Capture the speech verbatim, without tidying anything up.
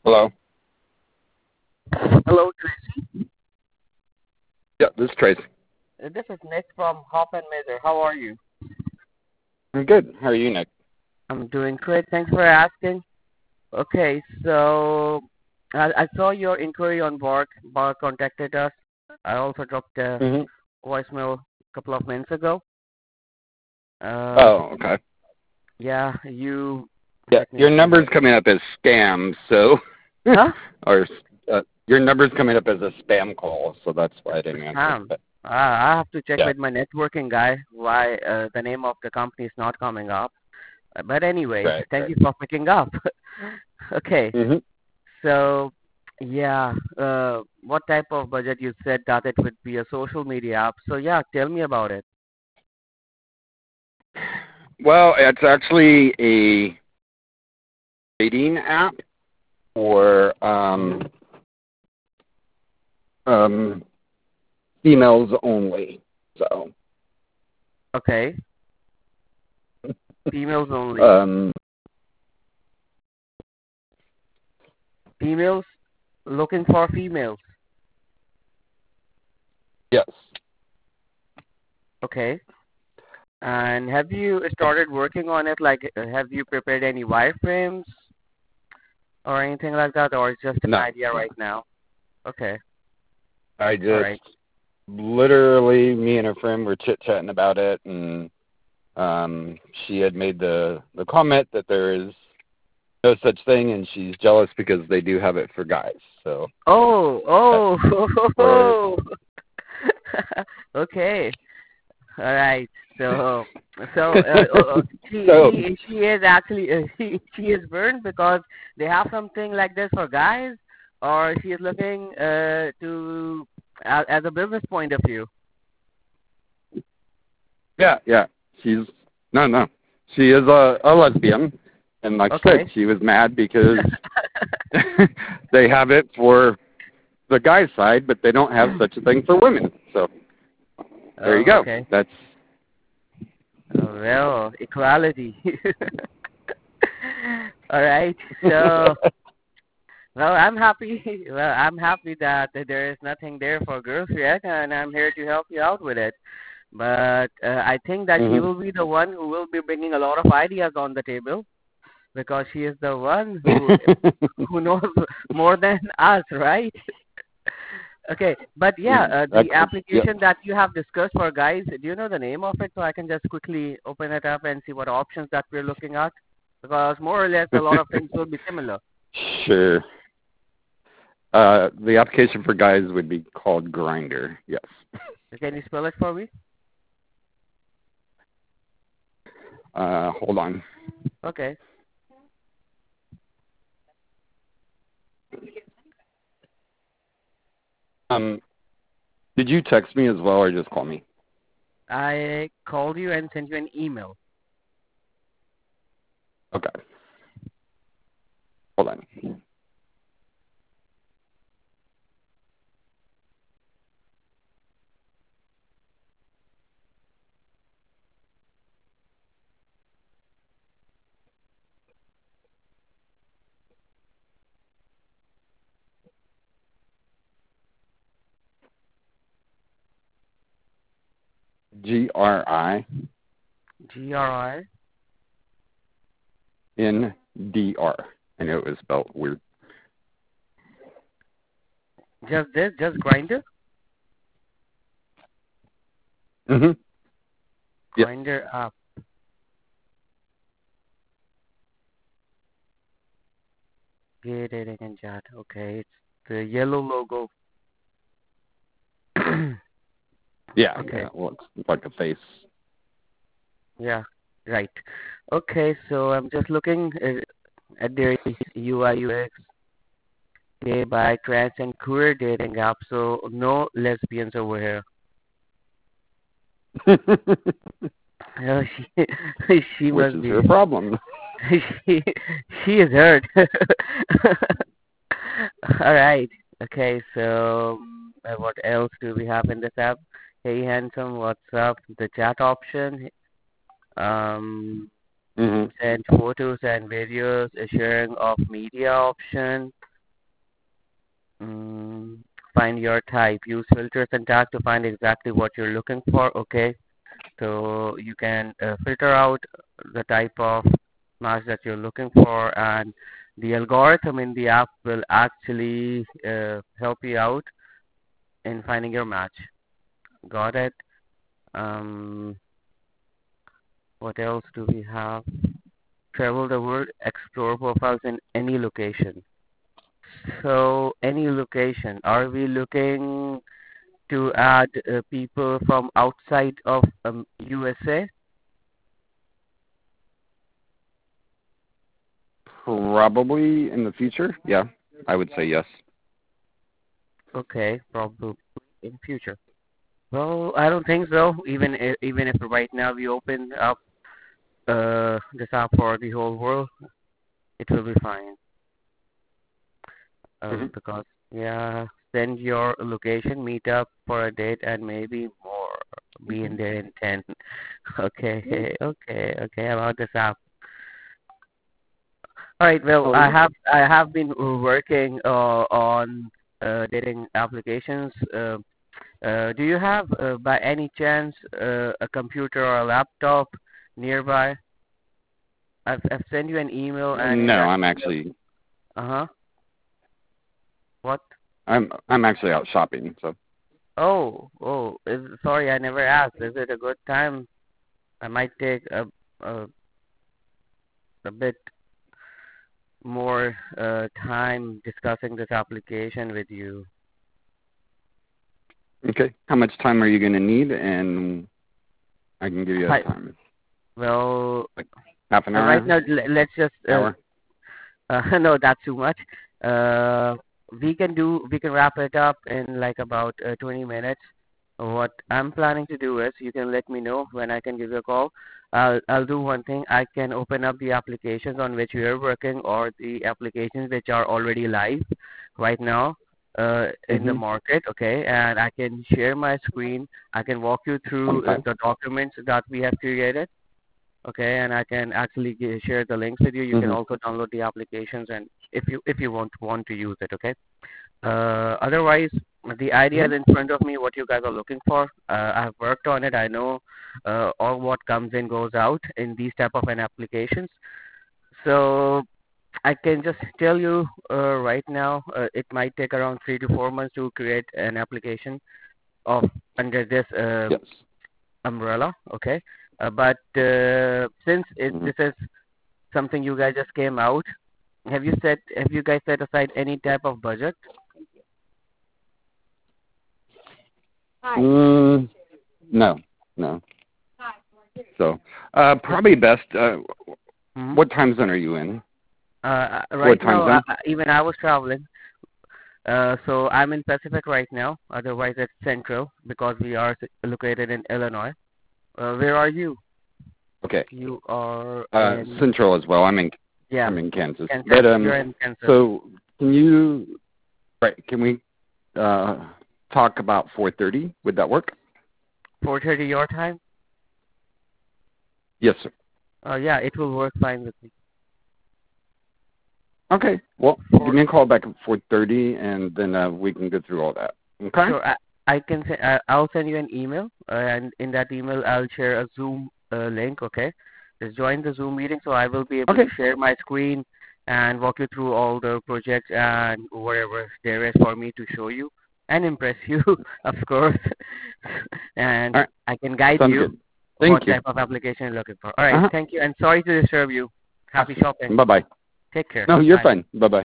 Hello. Hello, Tracy. Yeah, this is Tracy. Uh, This is Nick from Hop and Mather. How are you? I'm good. How are you, Nick? I'm doing great. Thanks for asking. Okay, so I, I saw your inquiry on Bark. Bark contacted us. I also dropped a hmm voicemail a couple of minutes ago. Uh, Oh, okay. yeah, you. Yeah, Let me your see number's here. coming up as spam, so Huh? or uh, your number's coming up as a spam call, so that's why I The didn't answer. spam. But Uh, I have to check yeah, with my networking guy why uh, the name of the company is not coming up. Uh, But anyway, right, thank right. you for picking up. Okay. hmm So, yeah, uh, what type of budget you said that it would be a social media app? So, yeah, tell me about it. Well, it's actually a dating app for Hmm. um um females only. So Okay, females only. um Females looking for females. yes. Okay. And have you started working on it? Like, uh, have you prepared any wireframes or anything like that, or it's just an No, idea no. right now? Okay. I All just right. literally me and a friend were chit chatting about it, and Um, she had made the, the comment that there is no such thing, and she's jealous because they do have it for guys. So Oh, that's where. oh, okay. All right. So, so uh, uh, uh, she So she she is actually uh, she she is burned because they have something like this for guys, or she is looking uh to as, as a business point of view. yeah, yeah, she's no, no, she is a, a lesbian, and like I said, Okay. she was mad because they have it for the guy side, but they don't have such a thing for women. So there you Oh, go. okay. That's Oh, well, equality. All right. So, well, I'm happy. Well, I'm happy that there is nothing there for girls yet, and I'm here to help you out with it. But uh, I think that she hmm will be the one who will be bringing a lot of ideas on the table because she is the one who who knows more than us, right? Okay, but yeah, uh, the Excellent. Yep. application that you have discussed for guys, do you know the name of it so I can just quickly open it up and see what options that we're looking at? Because more or less a lot of things will be similar. Sure. Uh, the application for guys would be called Grinder. Yes. Can you spell it for me? Uh, hold on. Okay. Um, did you text me as well, or just call me? I called you and sent you an email. Okay. Hold on. G R I G R I. N D R. I know it was spelled weird. Just this, just Grinder? Mm-hmm. Yes. Grinder app. Gay dating and chat. Okay, it's the yellow logo. Yeah. Yeah. Okay. It looks like a face. Yeah. Right. Okay, so I'm just looking uh, at their U I U X, gay, bi, trans, and queer dating app. So no lesbians over here. Oh, she she Which must is be her problem. she she is hurt. All right. Okay. So uh, what else do we have in this app? Hey handsome, what's up? The chat option. Um, Mm-hmm. send photos and videos. A sharing of media option. mm, find your type. Use filters and tag to find exactly what you're looking for. Okay, so you can uh, filter out the type of match that you're looking for, and the algorithm in the app will actually uh, help you out in finding your match. Got it? Um, what else do we have? Travel the world, explore profiles in any location. So, any location. Are we looking to add uh, people from outside of um, U S A? Probably in the future. Yeah, I would say yes. Okay, probably in future. Well, I don't think so. Even if, even if right now we open up uh, this app for the whole world, it will be fine. Um, Mm-hmm. because yeah, send your location, meet up for a date, and maybe more. Be in there in ten. Okay, okay, okay. About this app. All right. Well, Oh, I yeah. have I have been working uh, on uh, dating applications. Uh, uh, do you have, uh, by any chance, uh, a computer or a laptop nearby? I've I've sent you an email, and in No, that I'm email, actually uh huh. What? I'm I'm actually out shopping. So Oh, oh. Is, sorry, I never asked. Is it a good time? I might take a a, a bit more uh, time discussing this application with you. okay, how much time are you going to need? And I can give you a Hi. time, Well, like half an uh, right hour, now, l- let's just uh, hour. uh, no, that's too much. Uh, we can do we can wrap it up in like about uh, twenty minutes. What I'm planning to do is you can let me know when I can give you a call. I'll I'll do one thing. I can open up the applications on which we are working, or the applications which are already live right now uh, in the Mm-hmm. market. Okay, and I can share my screen. I can walk you through uh, Okay. the documents that we have created. Okay, and I can actually g- share the links with you. You can Mm-hmm. also download the applications, and if you if you want want to use it. Okay. Uh, otherwise, the idea is Mm-hmm. in front of me. What you guys are looking for, uh, I have worked on it. I know uh, all what comes in goes out in these type of an applications. So I can just tell you uh, right now, uh, it might take around three to four months to create an application of under this uh, Yes. umbrella. Okay, uh, but uh, since it, Mm-hmm. this is something you guys just came out, have you set have you guys set aside any type of budget? Mm, no, no. So, uh, probably best. Uh, Hmm. what time zone are you in? Uh, uh, What right time now, uh, zone? uh, even I was traveling, uh, so I'm in Pacific right now. Otherwise, it's Central because we are s- located in Illinois. Uh, where are you? Okay. You are Uh, in, Central as well. I'm in yeah, I'm in Kansas. Kansas. But um, You're in Kansas. so can you right? Can we uh talk about four thirty? Would that work? four thirty your time? Yes, sir. Uh, yeah, it will work fine with me. Okay. Well, give For me a call back at four thirty, and then uh, we can go through all that. Okay. sure, I, I can say uh, I'll send you an email, uh, and in that email I'll share a Zoom uh, link. Okay, just join the Zoom meeting, so I will be able Okay. to share my screen and walk you through all the projects and whatever there is for me to show you and impress you, of course. And All right. I can guide Sounds you good. what Thank you. type of application you're looking for. All right, Uh huh. thank you, and sorry to disturb you. Happy shopping. Bye bye. Take care. No, you're Bye. fine. Bye bye.